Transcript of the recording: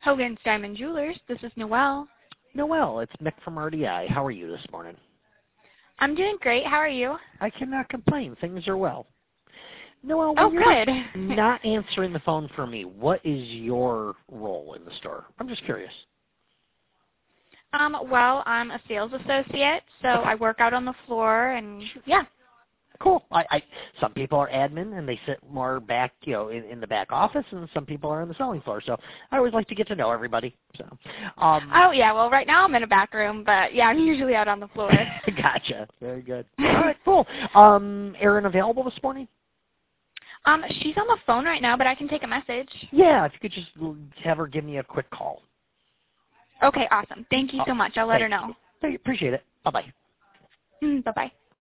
Hogan's Diamond Jewelers. This is Noelle. Noelle, it's Mick from RDI. How are you this morning? I'm doing great. How are you? I cannot complain. Things are well. Noelle, Oh, when good. you're not answering the phone for me, what is your role in the store? I'm just curious. Well, I'm a sales associate, so I work out on the floor, and yeah. Cool. Some people are admin and they sit more back, in the back office, and some people are on the selling floor. So I always like to get to know everybody. So. Oh yeah. Well, right now I'm in a back room, but yeah, I'm usually out on the floor. Gotcha. Very good. All right. Cool. Erin available this morning? She's on the phone right now, but I can take a message. Yeah. If you could just have her give me a quick call. Okay. Awesome. Thank you so much. I'll let her know. Appreciate it. Bye bye. Bye bye.